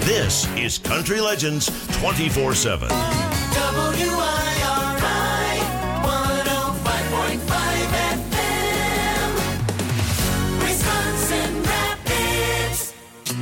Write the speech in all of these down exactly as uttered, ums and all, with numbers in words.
This is Country Legends twenty-four seven. W I R I one oh five point five F M, Wisconsin Rapids.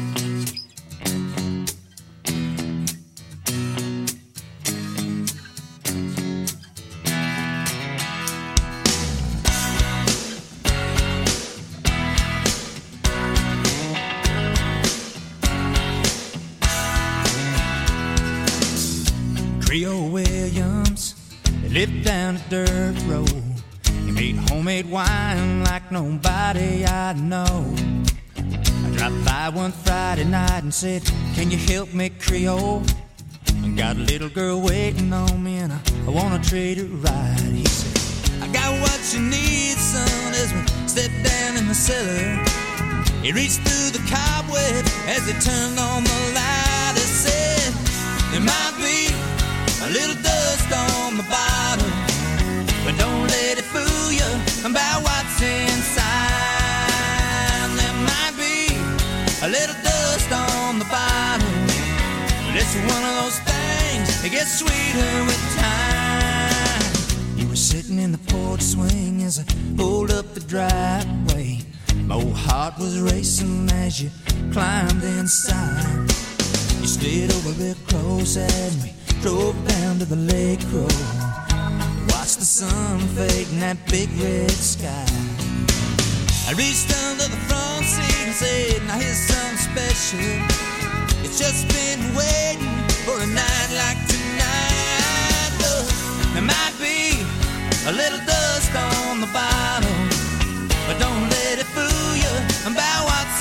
Creole Williams, they lived down a dirt road. He made homemade wine like nobody I know. I dropped by one Friday night and said, can you help me, Creole? I got a little girl waiting on me and I, I wanna treat her right. He said, I got what you need, son, as we step down in the cellar. He reached through the cobweb as he turned on the light. He said, there might be a little dust on the bottom, but don't let it fool you about what's inside. There might be a little dust on the bottom, but it's one of those things that gets sweeter with time. You were sitting in the porch swing as I pulled up the driveway. My old heart was racing as you climbed inside. You stayed over real close as we drove down to the lake road. Watched the sun fade in that big red sky. I reached under the front seat and said, now here's something special. It's just been waiting for a night like tonight. Look, there might be a little dust on the bottom, but don't let it fool you about what's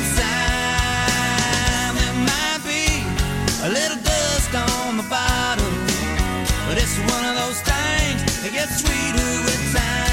inside. There might be a little dust on the bottom, but it's one of those things that gets sweeter with time.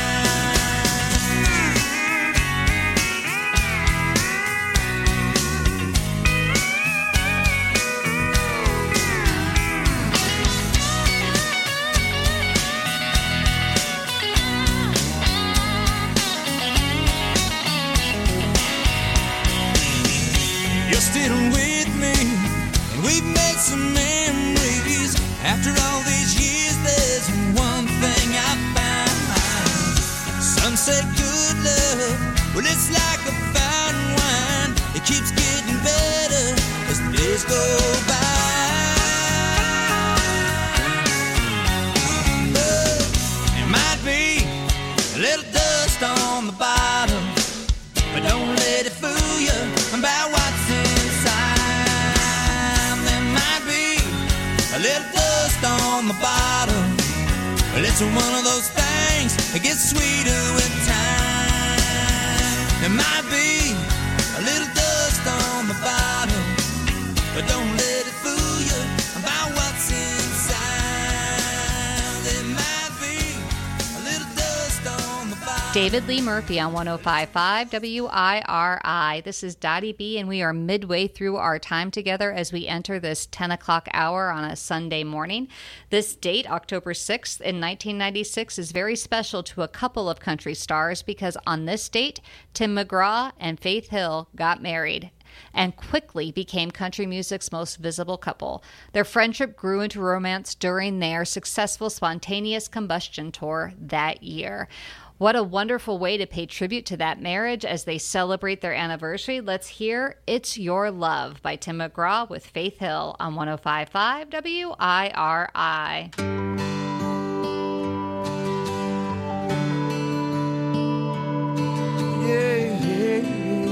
You're still with me, and we've made some memories. After all these years, there's one thing I found. Some say good love, well, it's like a fine wine. It keeps getting better as the days go by. But there might be a little dust on the bottom, but don't let it fool you about what's inside. There might be a little dust on the bottom, but it's one of those things that gets sweeter with time. There might be a little dust on the bottom, but don't let it fool you about what's inside. There might be a little dust on the bottom. David Lee Murphy on one oh five point five W I R I. This is Dottie B, and we are midway through our time together as we enter this ten o'clock hour on a Sunday morning. This date, October sixth in nineteen ninety-six, is very special to a couple of country stars because on this date, Tim McGraw and Faith Hill got married and quickly became country music's most visible couple. Their friendship grew into romance during their successful Spontaneous Combustion tour that year. What a wonderful way to pay tribute to that marriage as they celebrate their anniversary. Let's hear It's Your Love by Tim McGraw with Faith Hill on one oh five point five W I R I. Yeah, yeah,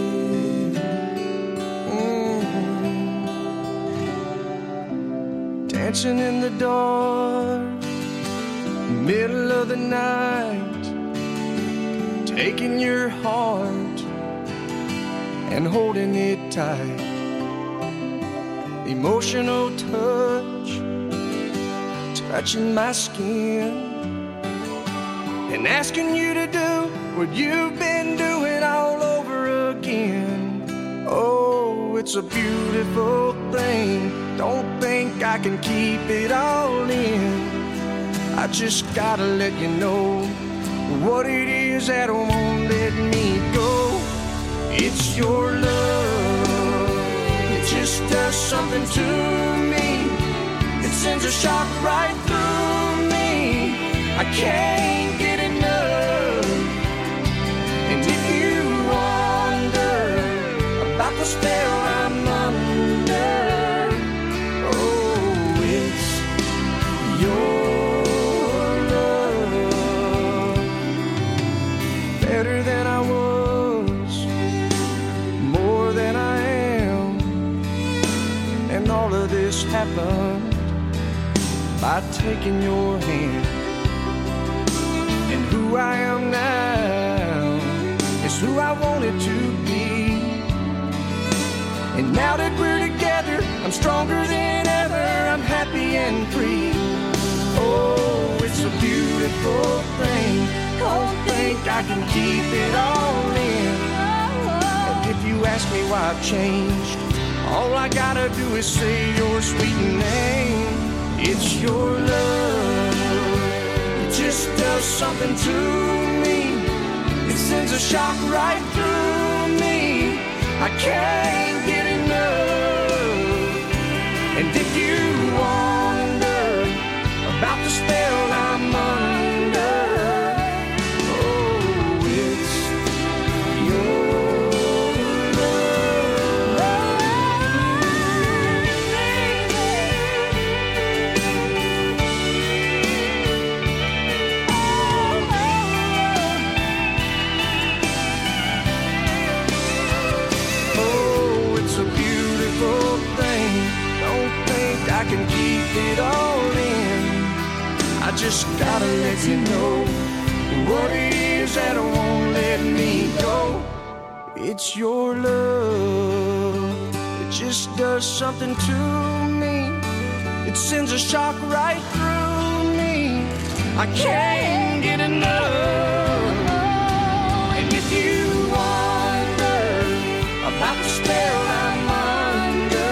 yeah. Dancing in the dark, middle of the night, taking your heart and holding it tight. Emotional touch, touching my skin, and asking you to do what you've been doing all over again. Oh, it's a beautiful thing. Don't think I can keep it all in. I just gotta let you know what it is that won't let me go. It's your love. It just does something to shock right through me. I can't get enough. And if you wonder about the spell I'm under, oh, it's your love. Better than I was, more than I am, and all of this happened by taking your hand. And who I am now is who I wanted to be. And now that we're together, I'm stronger than ever. I'm happy and free. Oh, it's a beautiful thing. Don't think I can keep it all in. And if you ask me why I've changed, all I gotta do is say your sweet name. It's your love. It just does something to me. It sends a shock right through me. I can't get enough. And if you wonder about the spell I'm under, oh, it's your I can keep it all in. I just gotta let you know what it is that won't let me go. It's your love. It just does something to me. It sends a shock right through me. I can't get enough. And if you wonder about the spell I'm under,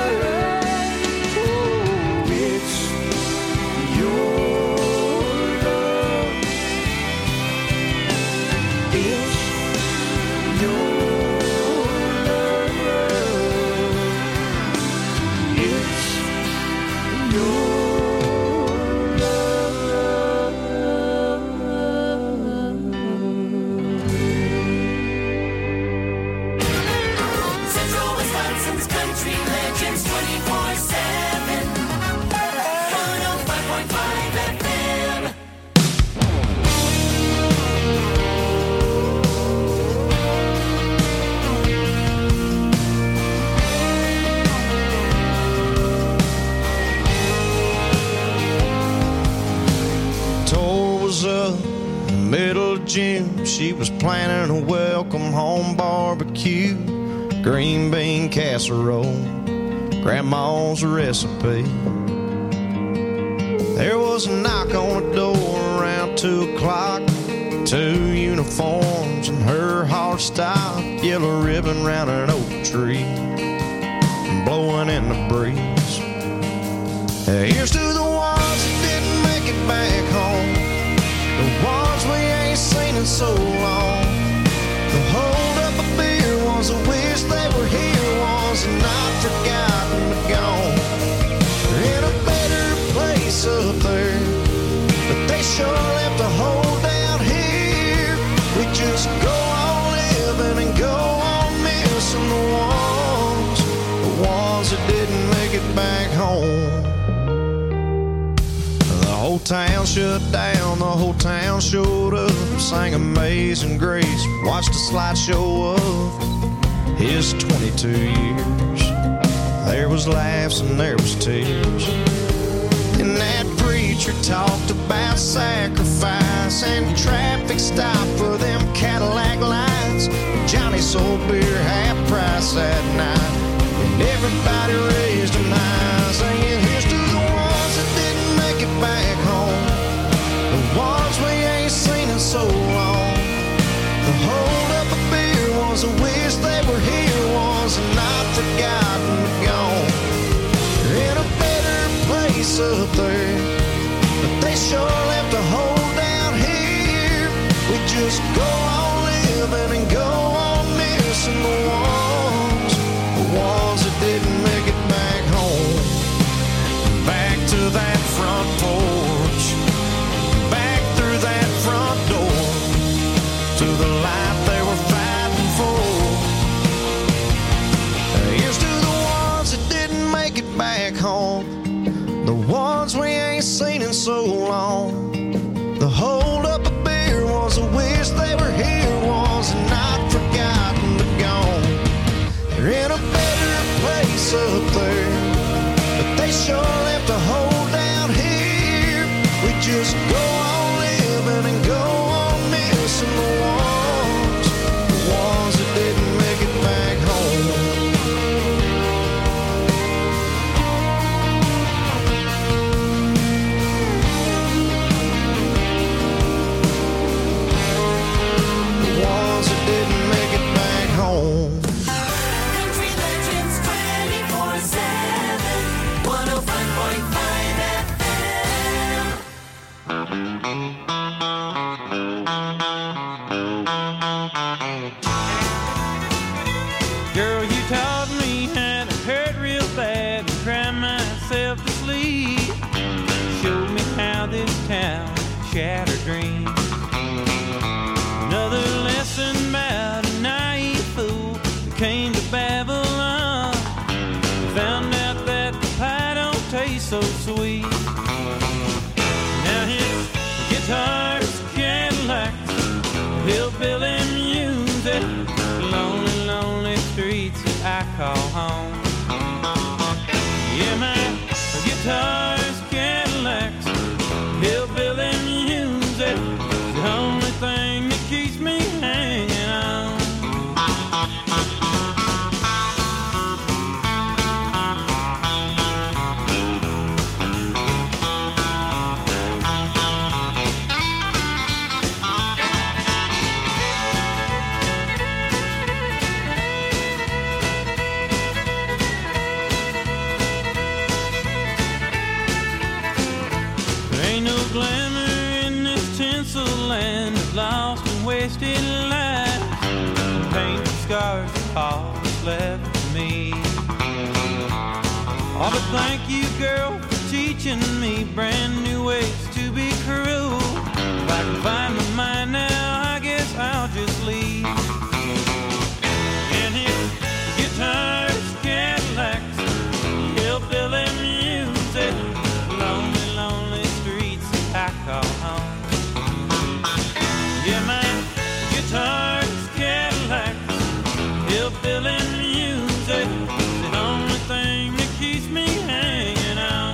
June, she was planning a welcome home barbecue, green bean casserole, grandma's recipe. There was a knock on the door around two o'clock, two uniforms and her heart stopped, yellow ribbon round an oak tree, blowing in the breeze. Here's to the ones that didn't make it back home, the ones we ain't seen in so long. The hold up a beer ones that wish they were here, ones that not forgotten but gone. They're in a better place up there, but they sure left a hole down here. We just go on living and go on missing the ones, the ones that didn't make it back home. The whole town shut down, the whole town showed up, sang Amazing Grace, watched a slideshow of his twenty-two years. There was laughs and there was tears, and that preacher talked about sacrifice and traffic stop for them Cadillac lights. Johnny sold beer half price that night, and everybody raised them high, singing here's to the ones that didn't make it back home, the ones we ain't seen in so long. The hold up a beer ones that wish they were here, ones that not forgotten but gone. They're in a better place up there, but they sure left a hole down here. We just go on living and go on missing the ones, the ones that didn't make it back home. Back to that front porch, back through that front door, to the life they were fighting for. Here's to the ones that didn't make it back home, the ones we ain't seen in so long. The hold up a beer was a wish they were here, was not forgotten but gone. They're in a better place up there, but they sure left a hole down here. We just go on living and go on missing the ones, the ones that didn't make it back home. Country Legends twenty-four seven, one oh five point five F M. Girl, you taught me how to hurt real bad and cry myself to sleep. Showed me how this town shattered dreams. Another lesson about a naive fool that came to Babylon. Found out that the pie don't taste so sweet. Now his guitar's Cadillacs, hillbilly music, lonely, lonely streets that I call home. Yeah, my guitar's Cadillacs, hillbilly music, the only thing that keeps me hanging on. There ain't no glamour in this tinsel land of lost and wasted lives. Paint and scars are all that's left for me. Oh, but thank you, girl, for teaching me brand new ways to be cruel. If I can find my mind now, I guess I'll just leave. And his guitars, Cadillacs, hillbilly music, lonely, lonely streets that I call home. Yeah, my guitar's Cadillacs, hillbilly music, the only thing that keeps me hanging on.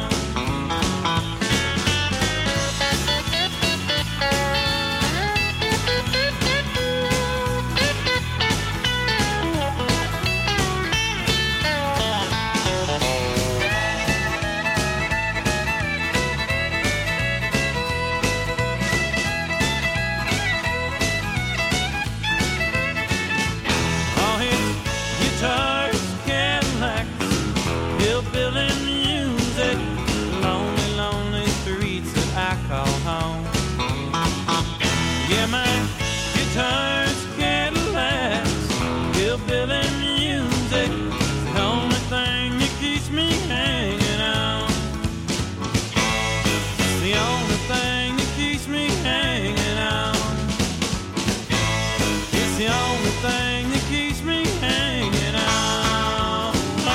All his guitars, Cadillacs, hillbilly music, lonely, lonely streets that I call home. Yeah, my guitar's Cadillacs, hillbilly music, the only thing that keeps me hanging on. It's the only thing that keeps me hanging on. It's the only thing that keeps me hanging on. Oh,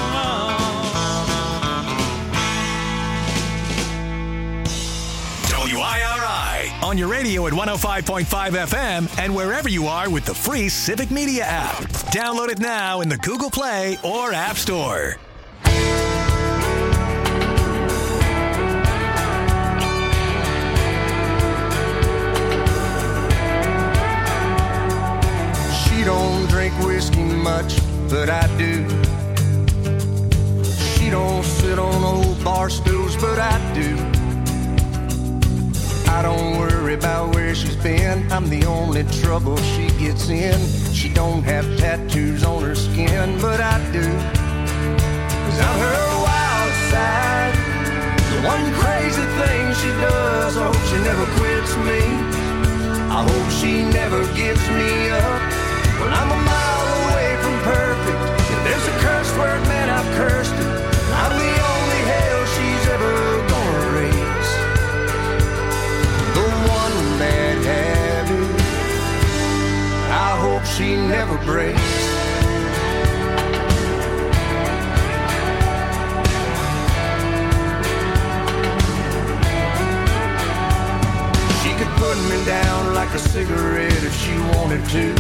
W I R I. On your radio at one oh five point five F M and wherever you are with the free Civic Media app. Download it now in the Google Play or App Store. She don't drink whiskey much, but I do. She don't sit on old bar stools, but I do. I don't worry about where she's been. I'm the only trouble she gets in. She don't have tattoos on her skin, but I do. 'Cause I'm her wild side. The one crazy thing she does, I hope she never quits me. I hope she never gives me up. Well, I'm a mile away from perfect. If there's a curse word, man, I've cursed it. I'm the only hell she's ever gonna raise. down like a cigarette if she wanted to.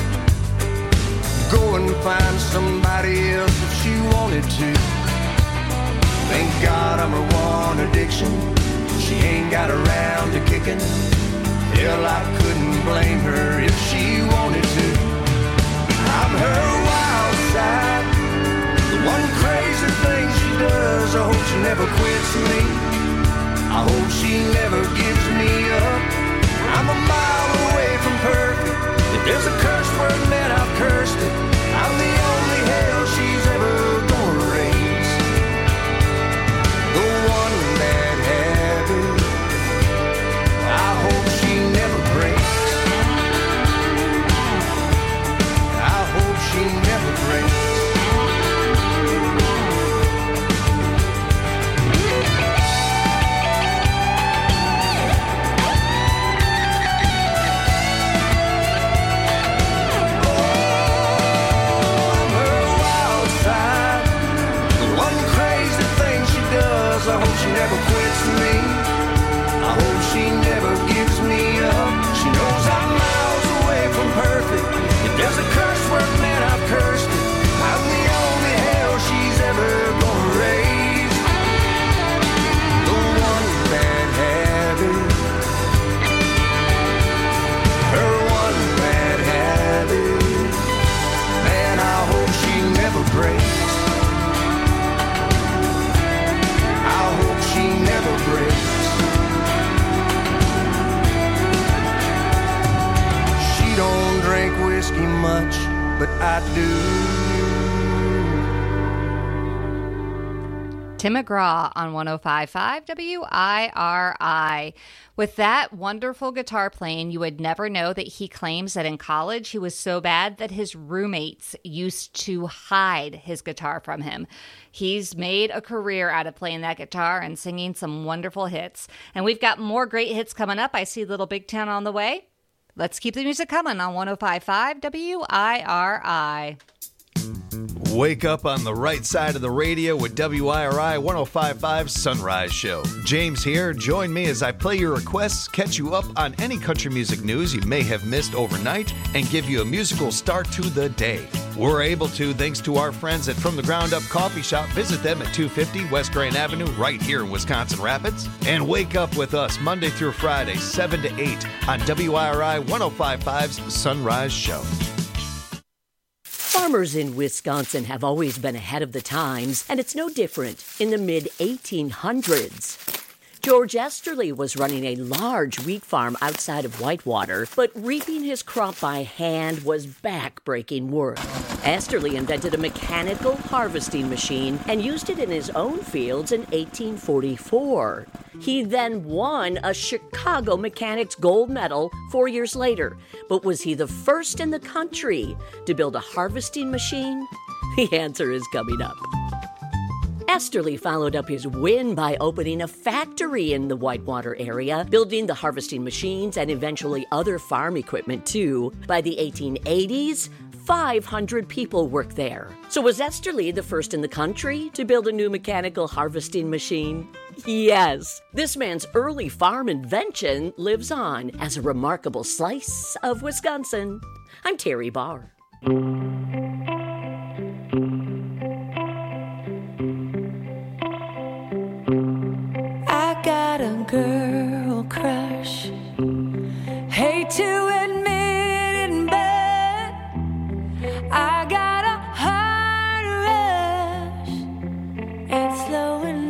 Go and find somebody else if she wanted to. Thank God I'm her one addiction. She ain't got around to kicking. Hell, I couldn't blame her if she wanted to. I'm her wild side, the one crazy thing she does. I hope she never quits me. I hope she never gives me up. I'm a mile away from perfect. If there's a curse word, man, I've cursed it. I'm the only hell she's ever gonna raise. The one bad habit I hope she never breaks. I hope she never breaks. I hope she never quits me. I hope she never gives me up. She knows I'm miles away from perfect. If there's a curse word, man, I've cursed it. I'm the only hell she's ever gonna raise. The one bad habit, her one bad habit, man, I hope she never breaks. She never breaks. She don't drink whiskey much, but I do. Tim McGraw on one oh five point five W I R I. With that wonderful guitar playing, you would never know that he claims that in college he was so bad that his roommates used to hide his guitar from him. He's made a career out of playing that guitar and singing some wonderful hits. And we've got more great hits coming up. I see Little Big Town on the way. Let's keep the music coming on one oh five point five W I R I. Wake up on the right side of the radio with W I R I one oh five point five Sunrise Show. James here. Join me as I play your requests, catch you up on any country music news you may have missed overnight, and give you a musical start to the day. We're able to thanks to our friends at From the Ground Up Coffee Shop. Visit them at two fifty West Grand Avenue right here in Wisconsin Rapids. And wake up with us Monday through Friday, seven to eight on W I R I one oh five point five's Sunrise Show. Farmers in Wisconsin have always been ahead of the times, and it's no different in the mid eighteen hundreds. George Esterly was running a large wheat farm outside of Whitewater, but reaping his crop by hand was back-breaking work. Esterly invented a mechanical harvesting machine and used it in his own fields in eighteen forty-four. He then won a Chicago Mechanics Gold Medal four years later. But was he the first in the country to build a harvesting machine? The answer is coming up. Esterly followed up his win by opening a factory in the Whitewater area, building the harvesting machines and eventually other farm equipment too. By the eighteen eighties, five hundred people worked there. So was Esterly the first in the country to build a new mechanical harvesting machine? Yes. This man's early farm invention lives on as a remarkable slice of Wisconsin. I'm Terry Barr. I got a girl crush. Hate to admit it, but I got a heart rush. It's slowing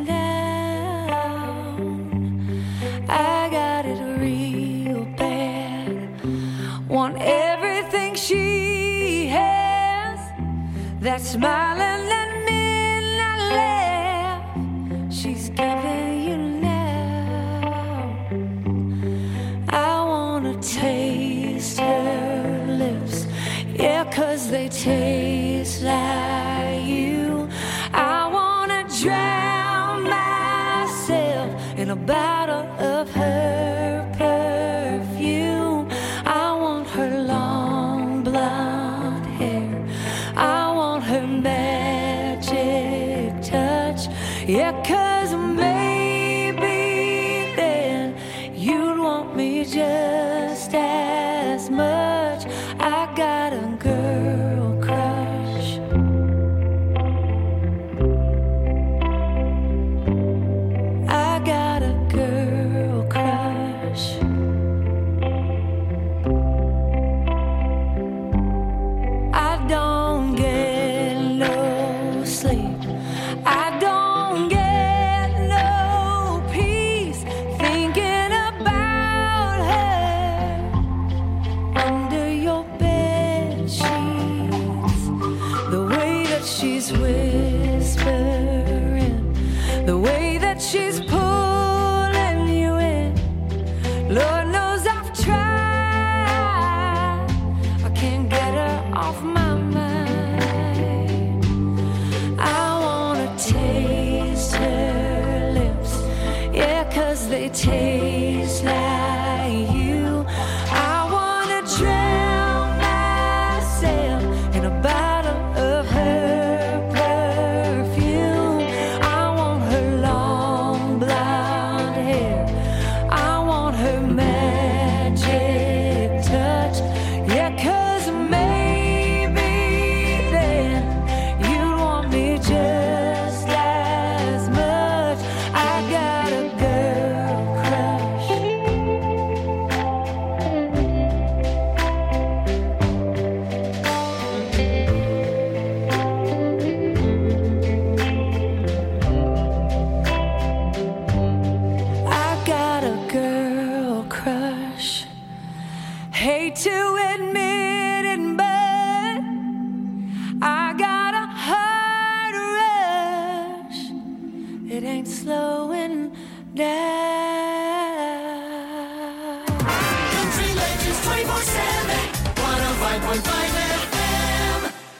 down. I got it real bad. Want everything she has. That smiling and midnight laugh she's giving you now. I wanna taste her lips, yeah, 'cause they taste like you. I wanna drown myself in a bottle of her perfume. I want her long blonde hair. I want her magic touch, yeah, 'cause maybe then you'd want me just as much. I got a girl crush. I got a girl crush. I don't get no sleep. I don't get no peace thinking about her under your bed sheets. The way that she's whispering, the way that she's pulling you in. Lord knows I've tried. I can't get her off my mind. I wanna taste her lips, yeah, 'cause they taste like you. I wanna drown myself in a bottle of her perfume. I want her long blonde hair. I want her magic touch, yeah, 'cause maybe then you'd want me just as much. I got a girl crush. I got a girl crush. Hate to admit it, but I got a heart rush. It ain't slowing down. Country Legends twenty-four seven, one oh five point five F M.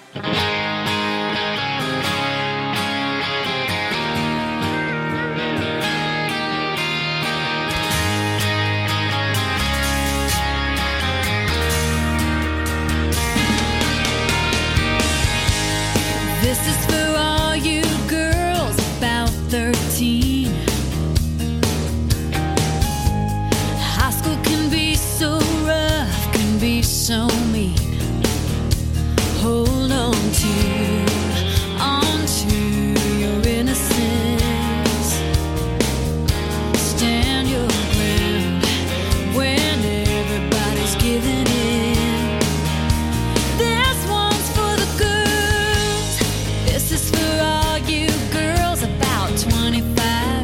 This is for all you girls about thirteen. High school can be so rough, can be so mean. Hold on to, on to your innocence. Stand your ground when everybody's giving in. This one's for the girls. This is for all you girls about twenty-five.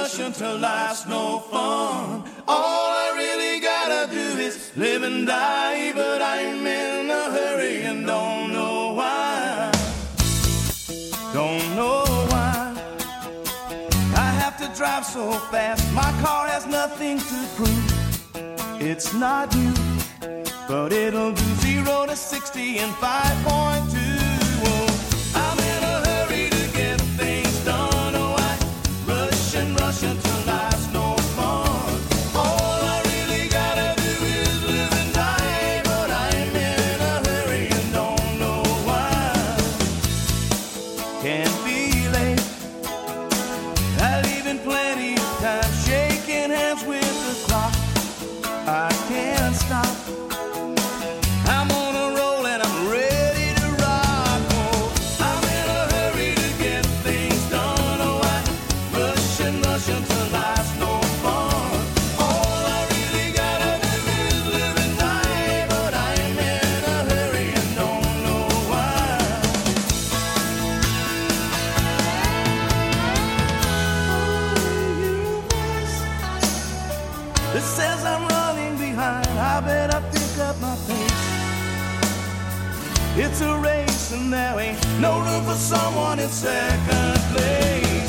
rushing till life's no fun. All I really gotta do is live and die, but I'm in a hurry and don't know why. Don't know why I have to drive so fast. My car has nothing to prove. It's not new, but it'll do zero to sixty in five point two. Oh, I'm in a hurry to get things done. Oh, I rush and rush until life's no fun. All I really gotta do is live and die, but I'm in a hurry and don't know why. Can't be late. I leave in plenty of time, shaking hands with the clock. I can't stop. I'm on a roll and I'm ready to rock. Oh, I'm in a hurry to get things done. Oh, I rush and rush until life's no fun. All I really gotta do is live and die, but I'm in a hurry and don't know why. It says I'm running behind. I better pick up my pace. It's a race and there ain't no room for someone in second place.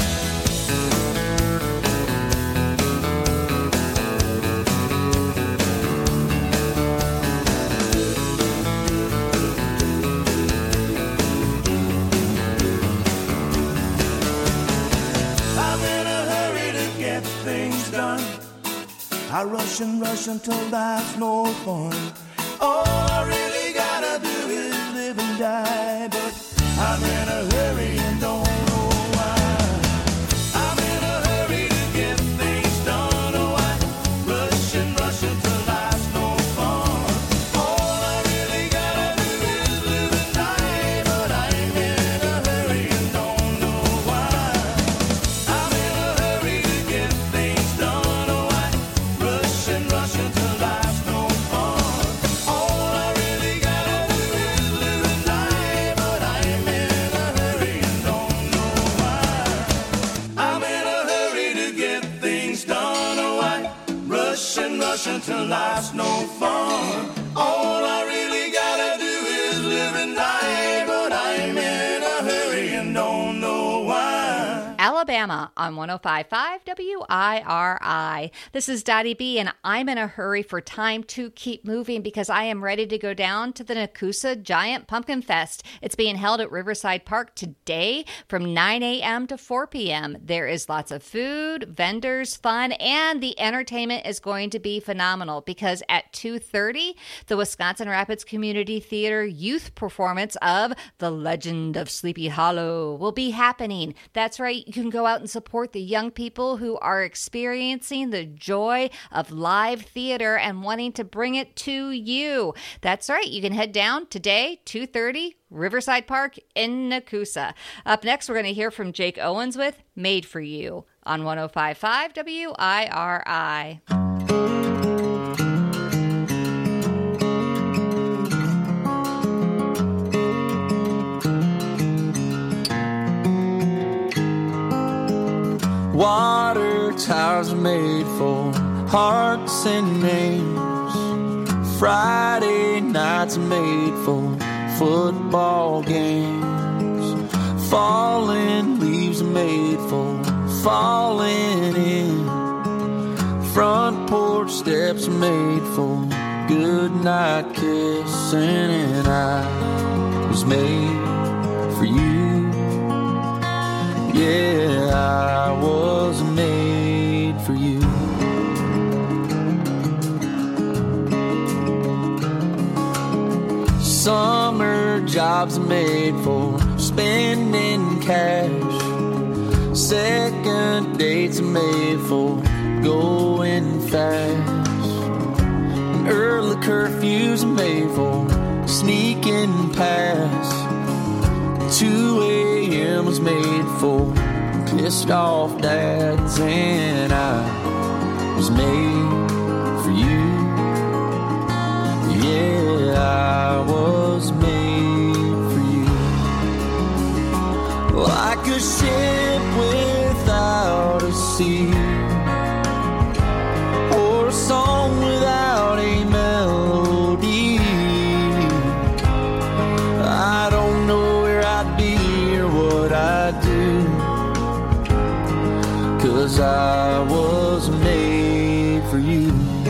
I'm in a hurry to get things done. I rush and rush until life's no fun. All I really gotta do is live and die, but I'm in a hurry and don't know why. I'm in a hurry to get things done. Oh, I rush and rush until life's no fun. All I really gotta do is live and die, but I'm in a hurry and don't know why. I'm in a hurry to get things done. Oh, I rush and rush until life's no fun. All I really gotta do is live and die, but I'm in a hurry and don't know why. I'm in a hurry to get things done. Oh, I rush and rush until life's no fun. All I really gotta do is live and die, but I'm in a hurry and don't know why. Alabama on one oh five point five W I R I. This is Dottie B, and I'm in a hurry for time to keep moving because I am ready to go down to the Nakusa Giant Pumpkin Fest. It's being held at Riverside Park today from nine a.m. to four p.m. There is lots of food, vendors, fun, and the entertainment is going to be phenomenal because at two thirty, the Wisconsin Rapids Community Theater youth performance of The Legend of Sleepy Hollow will be happening. That's right. You can go out and support the young people who are experiencing the joy of live theater and wanting to bring it to you. That's right. You can head down today, two thirty, Riverside Park in Nakusa. Up next, we're going to hear from Jake Owens with Made for You on one oh five point five W I R I. Water towers are made for hearts and names. Friday nights are made for football games. Falling leaves are made for falling in. Front porch steps are made for good night kissing. And I was made for you. Yeah, I was made for you. Summer jobs are made for spending cash. Second dates are made for going fast. And early curfews are made for sneaking past. two a.m. was made for pissed off dads. And I was made for you. Yeah, I was made for you. Like a ship without a sea, 'cause I was made for you.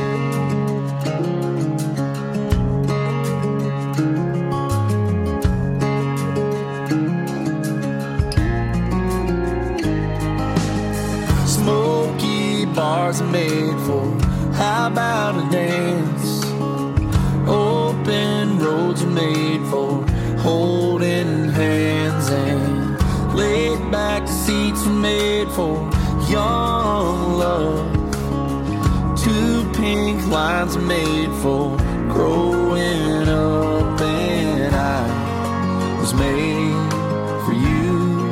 Smoky bars are made for, how about a dance? Open roads are made for holding hands, and laid back seats are made for young love. Two pink lines are made for growing up, and I was made for you.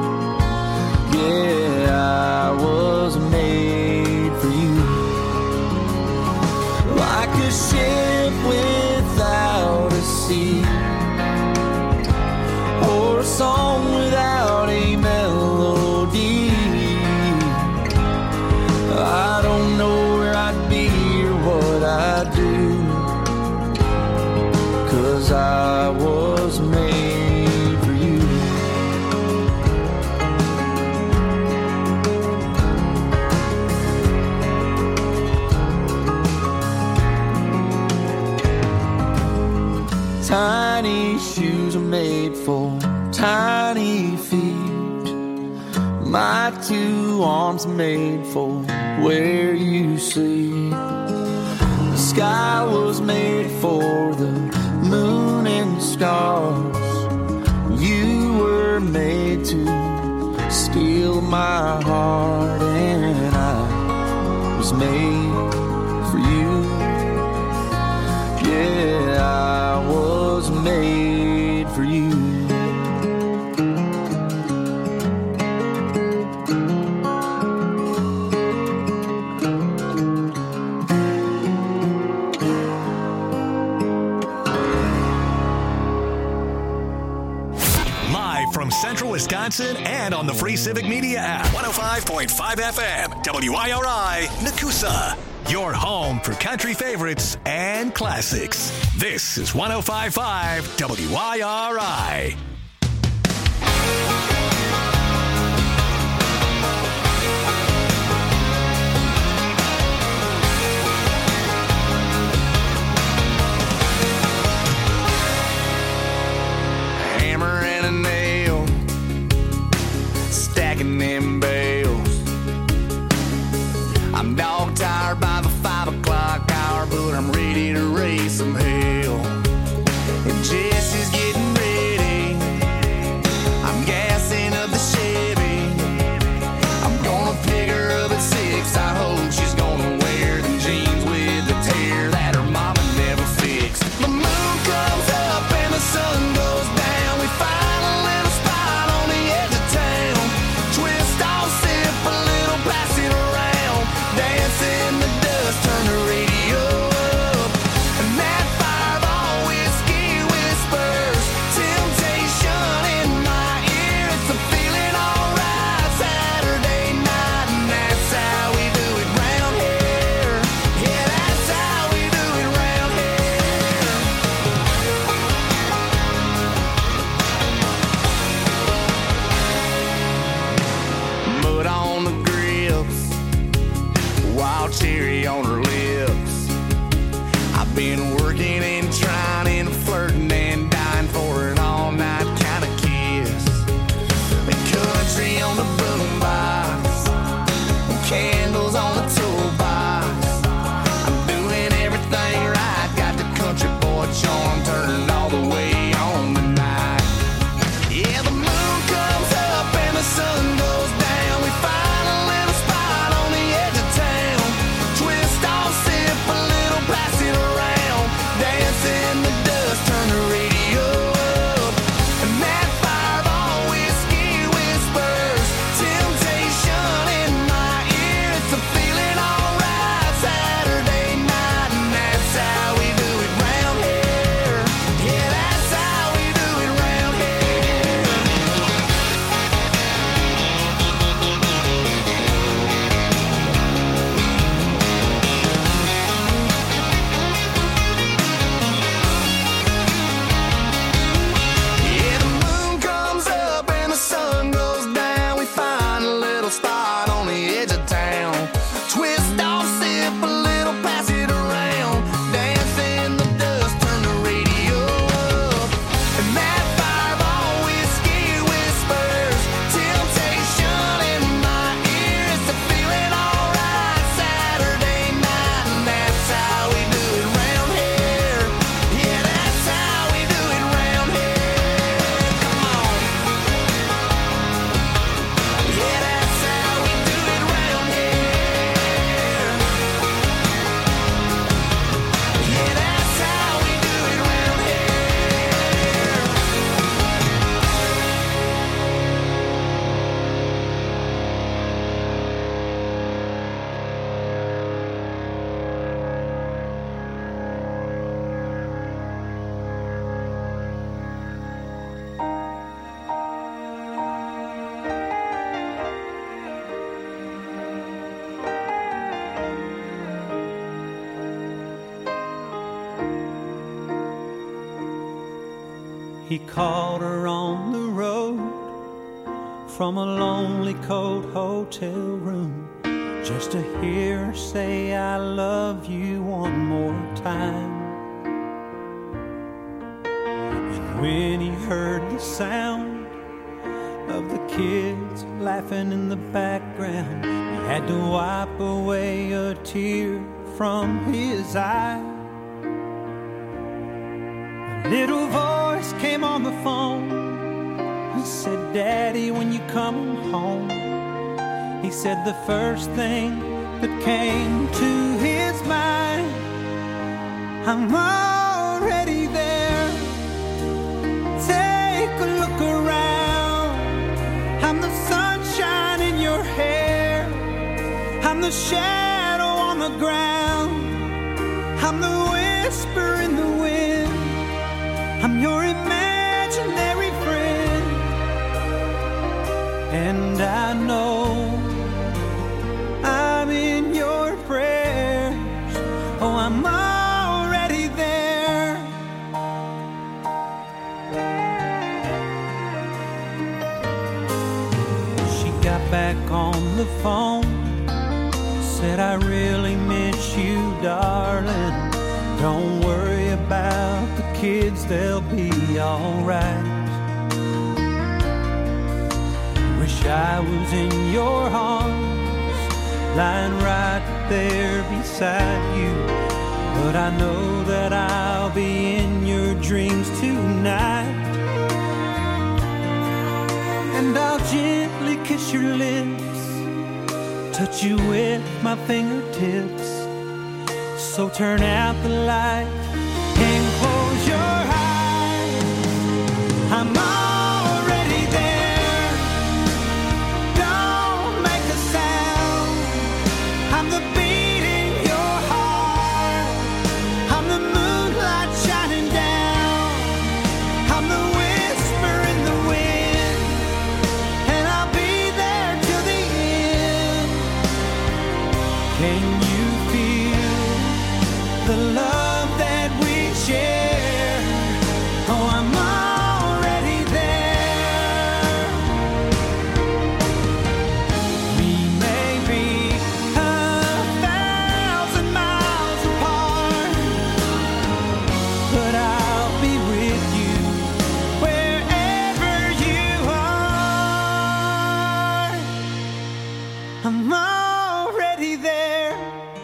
Yeah, I was made for you. Like a ship without a sea, or a song without a melody. I don't know where I'd be or what I'd do, 'cause I was made for you. Tiny shoes are made for tiny feet. My two arms made for where you sleep. The sky was made for the moon and stars. You were made to steal my heart, and I was made for you. Yeah, I was made for you. Live from Central Wisconsin and on the Free Civic Media app. one oh five point five F M, W I R I, Nakusa. Your home for country favorites and classics. This is one oh five point five W I R I. Hammer and a nail, stacking them bales. I'm dog tired by the five o'clock hour, but I'm ready to raise some hell. And Jesse's getting ready, I'm gassing up the Chevy. I'm gonna pick her up at six, I hope she's gonna wear them jeans with the tear that her mama never fixed. The moon comes up and the sun goes down, we find a little spot on the edge of town. Twist off He called her on the road from a lonely cold hotel room, just to hear her say I love you one more time. And when he heard the sound of the kids laughing in the background, he had to wipe away a tear from his eye. A little voice came on the phone and said, Daddy, when you come home. He said the first thing that came to his mind, I'm already there. Take a look around. I'm the sunshine in your hair. I'm the shadow on the ground. I'm the whisper in the wind. I'm your imaginary friend. And I know I'm in your prayers. Oh, I'm already there. She got back on the phone, said I really miss you, darling. Don't worry about the kids, they'll be alright. Wish I was in your arms, lying right there beside you. But I know that I'll be in your dreams tonight. And I'll gently kiss your lips, touch you with my fingertips. So turn out the light and close your eyes. I'm already there. Don't make a sound. I'm the beat in your heart. I'm the moonlight shining down. I'm the whisper in the wind. And I'll be there till the end. Can you feel the love that we share? Oh, I'm already there. We may be a thousand miles apart, but I'll be with you wherever you are. I'm already there.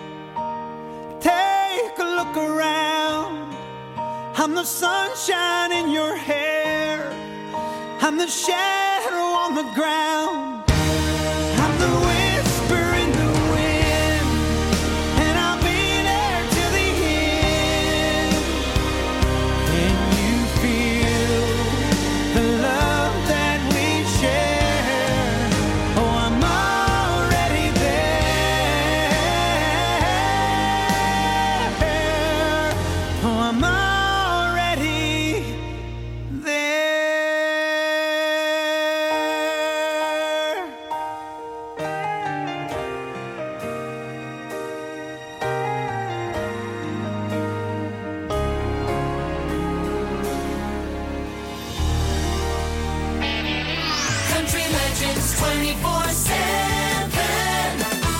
Take a look around. I'm the sunshine in your hair. I'm the shadow on the ground. I'm the whisper in the wind. And I'll be there till the end. Can you feel the love that we share? Oh, I'm already there. Oh, I'm already there. Country Legends twenty-four seven.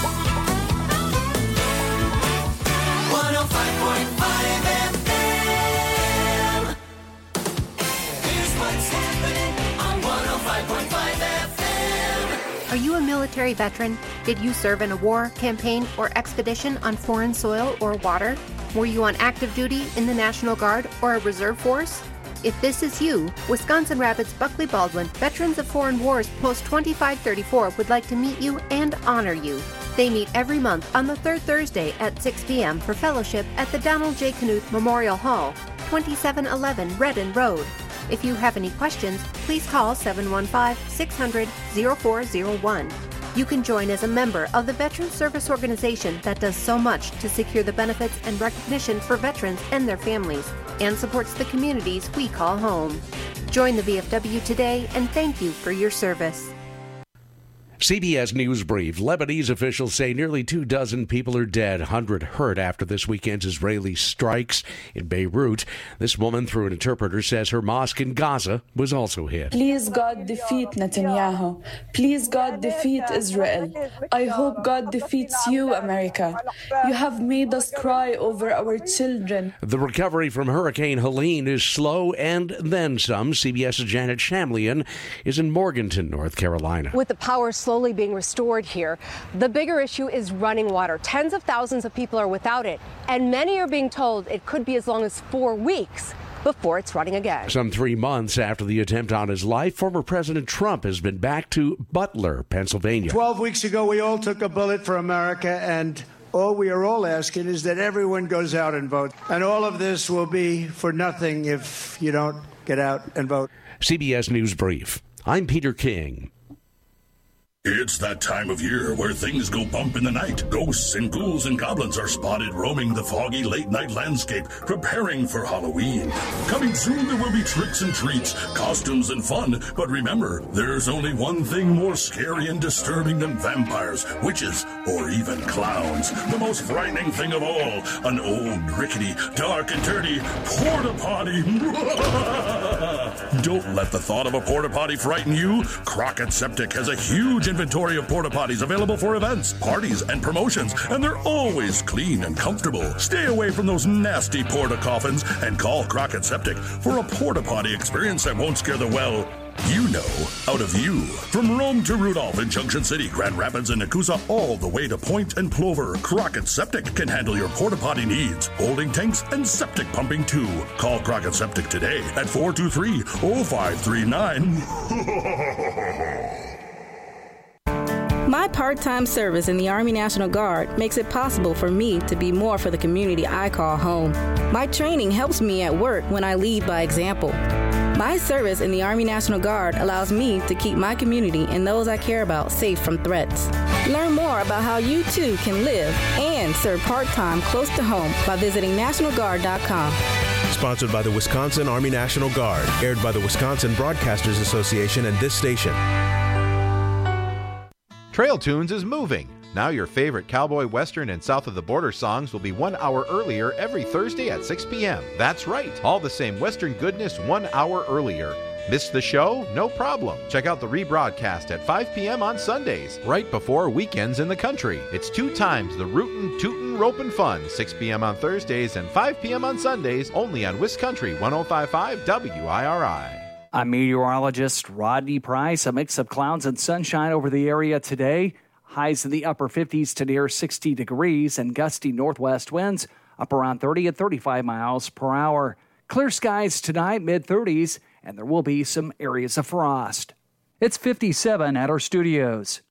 one oh five point five F M. Here's what's happening on one oh five point five F M. Are you a military veteran? Did you serve in a war, campaign, or expedition on foreign soil or water? Were you on active duty in the National Guard or a reserve force? If this is you, Wisconsin Rapids Buckley Baldwin Veterans of Foreign Wars Post twenty-five thirty-four would like to meet you and honor you. They meet every month on the third Thursday at six p.m. for fellowship at the Donald J. Knuth Memorial Hall, twenty-seven eleven Redden Road. If you have any questions, please call seven one five, six hundred, oh four oh one. You can join as a member of the Veterans Service Organization that does so much to secure the benefits and recognition for veterans and their families, and supports the communities we call home. Join the V F W today, and thank you for your service. C B S News Brief. Lebanese officials say nearly two dozen people are dead, one hundred hurt after this weekend's Israeli strikes in Beirut. This woman, through an interpreter, says her mosque in Gaza was also hit. Please, God, defeat Netanyahu. Please, God, defeat Israel. I hope God defeats you, America. You have made us cry over our children. The recovery from Hurricane Helene is slow and then some. CBS's Janet Shamlian is in Morganton, North Carolina. With the power slowly being restored here, the bigger issue is running water. Tens of thousands of people are without it, and many are being told it could be as long as four weeks before it's running again. Some three months after the attempt on his life, former President Trump has been back to Butler, Pennsylvania. Twelve weeks ago, we all took a bullet for America, and all we are all asking is that everyone goes out and vote. And all of this will be for nothing if you don't get out and vote. C B S News Brief. I'm Peter King. It's that time of year where things go bump in the night. Ghosts and ghouls and goblins are spotted roaming the foggy late-night landscape, preparing for Halloween. Coming soon, there will be tricks and treats, costumes and fun. But remember, there's only one thing more scary and disturbing than vampires, witches, or even clowns. The most frightening thing of all, an old, rickety, dark and dirty porta-potty. Don't let the thought of a porta-potty frighten you. Crockett Septic has a huge inventory of porta potties available for events, parties, and promotions, and they're always clean and comfortable. Stay away from those nasty porta coffins and call Crockett Septic for a porta potty experience that won't scare the well, you know, out of view. From Rome to Rudolph in Junction City, Grand Rapids, and Nakusa, all the way to Point and Plover, Crockett Septic can handle your porta potty needs, holding tanks and septic pumping too. Call Crockett Septic today at four two three, oh five three nine. My part-time service in the Army National Guard makes it possible for me to be more for the community I call home. My training helps me at work when I lead by example. My service in the Army National Guard allows me to keep my community and those I care about safe from threats. Learn more about how you too can live and serve part-time close to home by visiting national guard dot com. Sponsored by the Wisconsin Army National Guard, aired by the Wisconsin Broadcasters Association and this station. Trail Tunes is moving. Now your favorite cowboy, western, and south of the border songs will be one hour earlier every Thursday at six p.m. That's right, all the same western goodness one hour earlier. Missed the show? No problem. Check out the rebroadcast at five p.m. on Sundays, right before weekends in the country. It's two times the rootin', tootin', ropin' fun, six p.m. on Thursdays and five p.m. on Sundays, only on Wiscountry one oh five point five W I R I. I'm meteorologist Rodney Price. A mix of clouds and sunshine over the area today. Highs in the upper fifties to near sixty degrees and gusty northwest winds up around thirty and thirty-five miles per hour. Clear skies tonight, mid-thirties, and there will be some areas of frost. It's fifty-seven at our studios.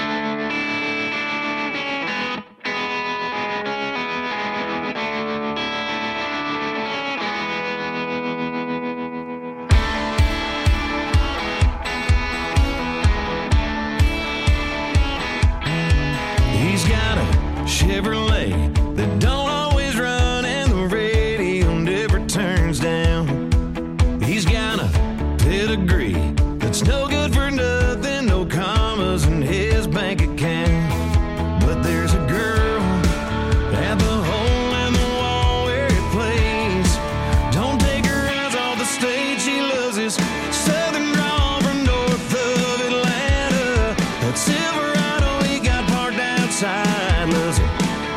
Chevrolet that don't always run and the radio never turns down. He's got a pedigree that's no good for nothing, no commas in his bank account. But there's a girl at the hole in the wall where he plays. Don't take her eyes off the stage, she loves his southern drawl from north of Atlanta. That Silverado he got parked outside, loves it.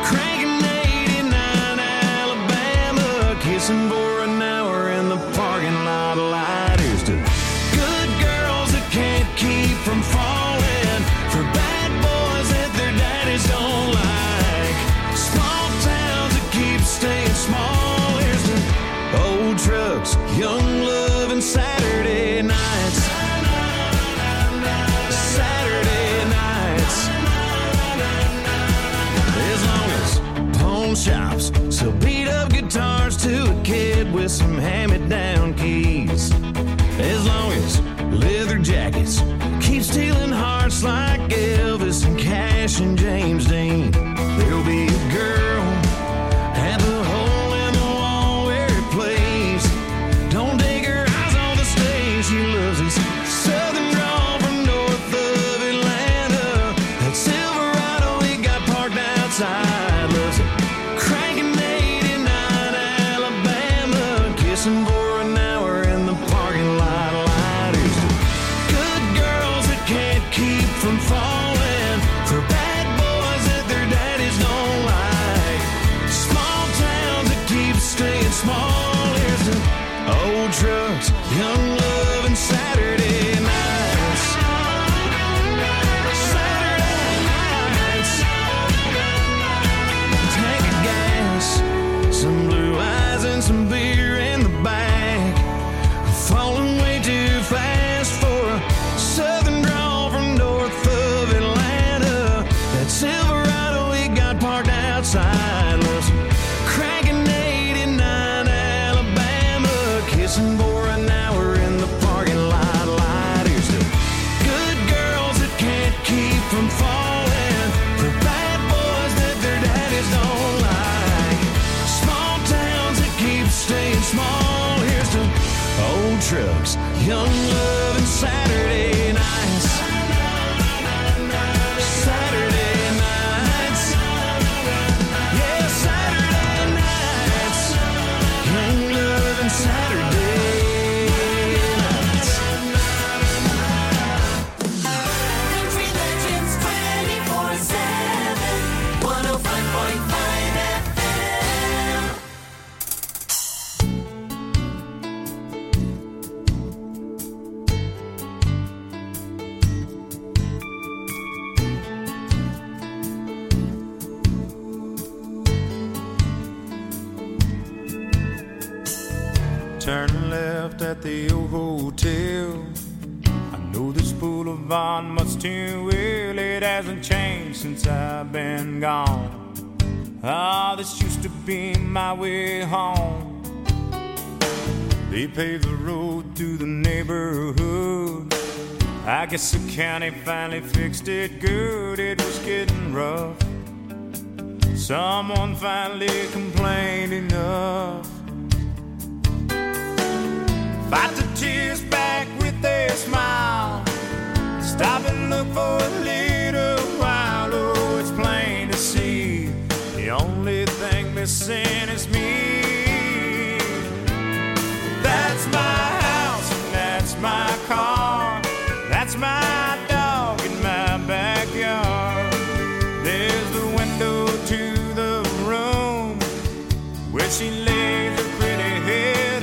Kissing for an hour in the parking lot light. Here's to good girls that can't keep from falling, for bad boys that their daddies don't like, small towns that keep staying small. Here's to old trucks, young love, and Saturday nights. Saturday nights. As long as pawn shops sell beat up guitars to a kid with some hand-me-down keys, as long as leather jackets keep stealing hearts like Elvis and Cash and James Dean, there'll be a girl at the hole in the wall where he plays. Don't take her eyes on the stage, she loves his southern drawl from north of Atlanta. trucks, young love, and Saturday nights. Saturday nights. Tank of gas, some blue eyes and some beer in the back. Falling way too fast for a southern drawl from north of Atlanta. That Silverado we got parked outside was cranking eighty-nine Alabama, kissing for an hour in the parking lot. Light. Here's to good girls that can't keep from falling, for bad boys that their daddies don't like, small towns that keep staying small. Here's to old trucks, young love, and Saturday nights. Saturday nights. Yeah, Saturday nights. Young love and Saturday nights. Country Legends twenty-four seven, one oh five point five F M. Turn left at the old hotel. I know this boulevard much too well. It hasn't changed since I've been gone. Ah, this used to be my way home. They paved the road through the neighborhood. I guess the county finally fixed it good. It was getting rough. Someone finally complained enough. Fight the tears back with a smile. Stop and look for a little while. Oh, it's plain to see the only thing missing is me. That's my house and that's my car. That's my dog in my backyard. There's the window to the room where she lays her pretty head.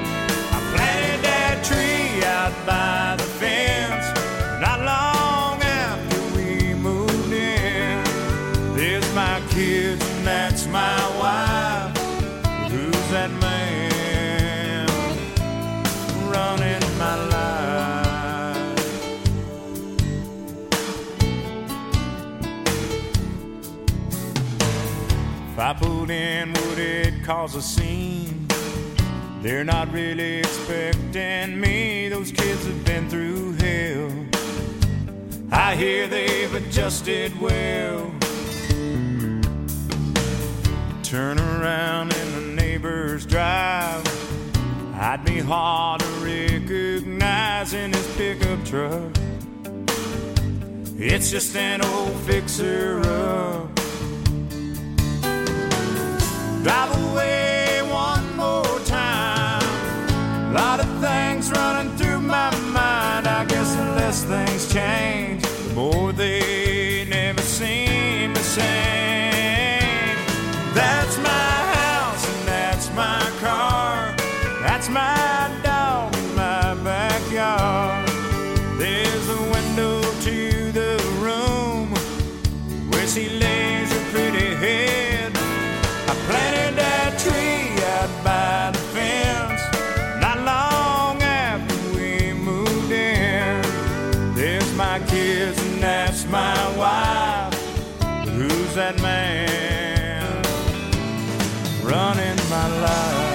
Tree out by the fence not long after we moved in. There's my kids and that's my wife. Who's that man running my life? If I pulled in, would it cause a scene? They're not really expecting me. Those kids have been through hell. I hear they've adjusted well. Turn around in the neighbor's drive. I'd be hard to recognize in his pickup truck. It's just an old fixer-up. Drive away one more time. A lot of things running through my mind. I guess the less things change, the more they never seem the same. That's my house and that's my car. That's my dog in my backyard. There's a window to the room where she lays her pretty head. I planted that tree out by the fence not long after we moved in. There's my kids and that's my wife. But who's that man running my life?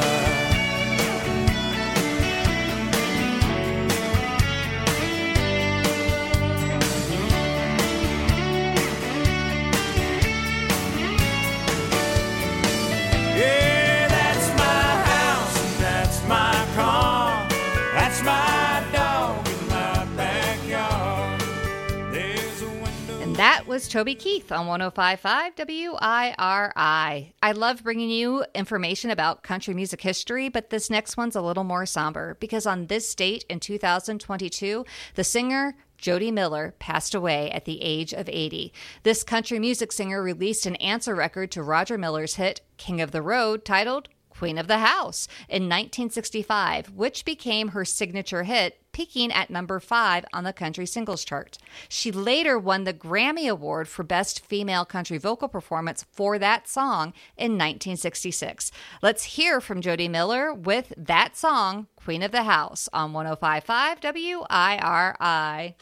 Yeah, that's my house and that's my car. That's my dog in my backyard. There's a window. And that was Toby Keith on one oh five point five W I R I. I love bringing you information about country music history, but this next one's a little more somber because on this date in two thousand twenty-two, the singer Jody Miller passed away at the age of eighty. This country music singer released an answer record to Roger Miller's hit King of the Road titled Queen of the House in nineteen sixty-five, which became her signature hit, peaking at number five on the country singles chart. She later won the Grammy Award for Best Female Country Vocal Performance for that song in nineteen sixty-six. Let's hear from Jody Miller with that song, Queen of the House, on one oh five point five W I R I.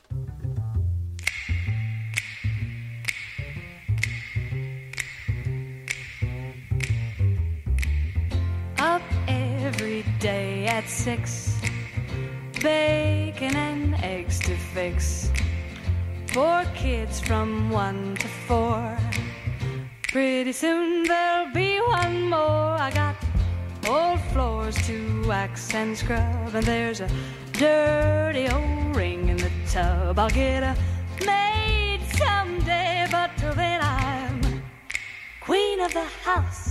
Up every day at six, bacon and eggs to fix. Four kids from one to four. Pretty soon there'll be one more. I got old floors to wax and scrub, and there's a dirty old ring in the tub. I'll get a maid someday, but till then I'm queen of the house.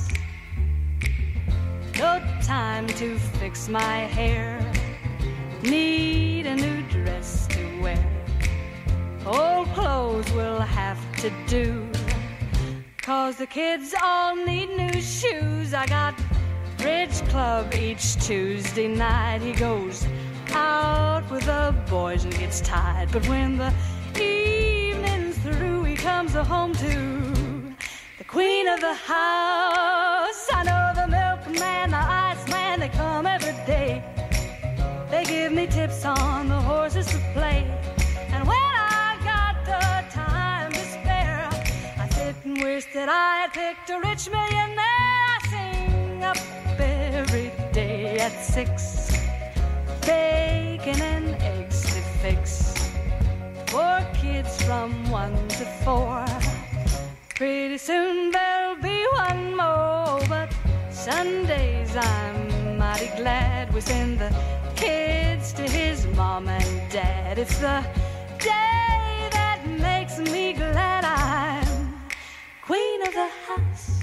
No time to fix my hair, need a new dress to wear. Old clothes will have to do, 'cause the kids all need new shoes. I got bridge club each Tuesday night. He goes out with the boys and gets tired, but when the evening's through, he comes home to the queen of the house. I know the milkman, the iceman, they come every day. They give me tips on the horses to play. And when I got the time to spare, I sit and wish that I had picked a rich millionaire. I sing up every day at six, bacon and eggs to fix. Four kids from one to four. Pretty soon there'll be one more, but Sundays I'm mighty glad we send the kids to his mom and dad. It's the day that makes me glad I'm queen of the house.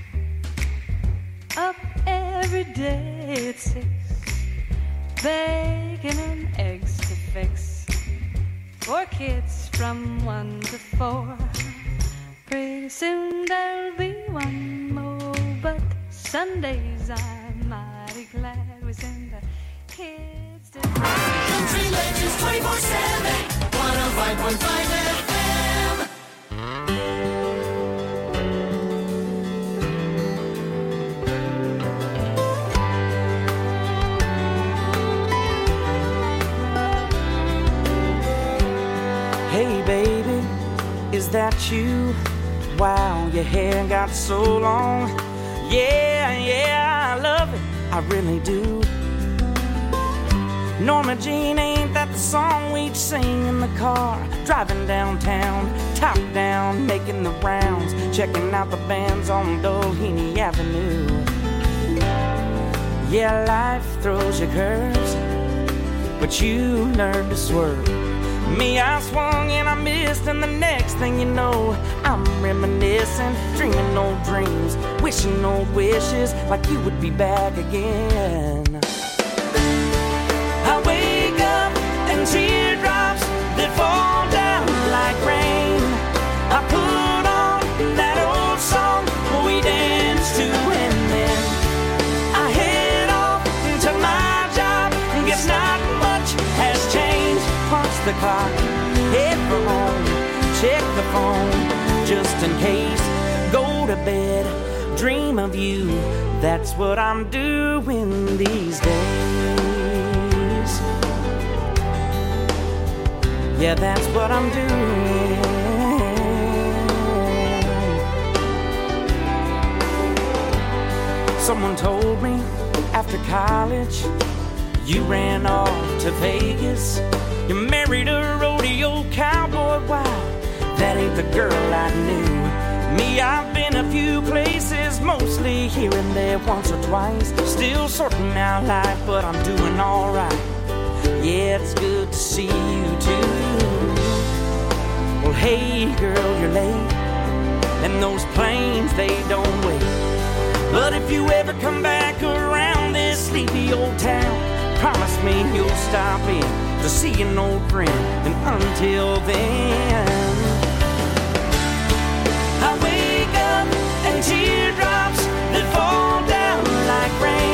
Up every day at six, bacon and eggs to fix. Four kids from one to four. Pretty soon there'll be one more, but Sundays I'm mighty glad we send the kids to Country Legends twenty-four seven, one oh five point five F M. Hey baby, is that you? Wow, your hair got so long. Yeah, yeah, I love it, I really do. Norma Jean, ain't that the song we'd sing in the car? Driving downtown, top down, making the rounds, checking out the bands on Doheny Avenue. Yeah, life throws you curves, but you learn to swerve. Me, I swung and I missed, and the next thing you know, I'm reminiscing, dreaming old dreams, wishing old wishes, like you would be back again. I wake up and teardrops that fall down like rain. I put on that old song we danced to, and then I head off to my job. Guess not much has changed. Punch the clock, head for home, check the phone, just in case. Go to bed, dream of you. That's what I'm doing these days. Yeah, that's what I'm doing. Someone told me after college you ran off to Vegas. You married a rodeo cowboy. Wow, that ain't the girl I knew. Me, I've been a few places, mostly here and there, once or twice. Still sorting out life, but I'm doing alright. Yeah, it's good to see you too. Well, hey girl, you're late, and those planes, they don't wait. But if you ever come back around this sleepy old town, promise me you'll stop in to see an old friend. And until then, I wake up and teardrops that fall down like rain.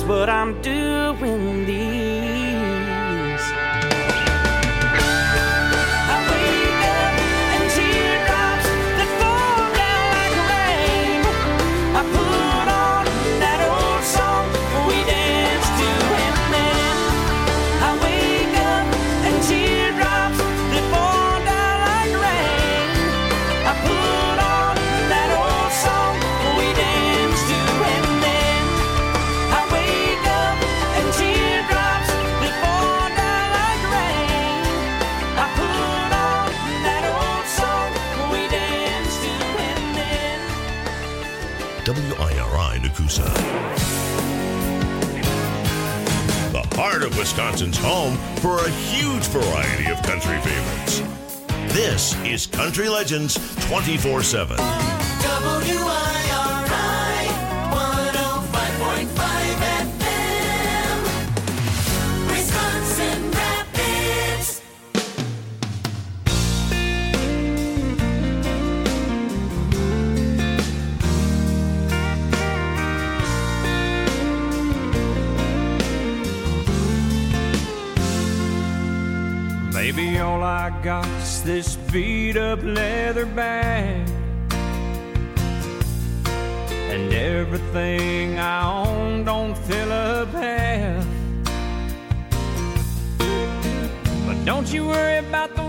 but I'm doing these. I wake up and teardrops that fall down like rain. I put on that old song we danced to, and then I wake up and teardrops that fall down like rain. I put on that old song we danced to, and then I wake up and teardrops that fall down like rain. I put on that old song we danced to, and then W I R I Nakusa. The heart of Wisconsin's home for a huge variety of country favorites. This is Country Legends twenty-four seven. W I R I one oh five point five F M, Wisconsin Rapids. Baby, all I got's this beat up leather bag, and everything I own don't fill up half. But don't you worry about the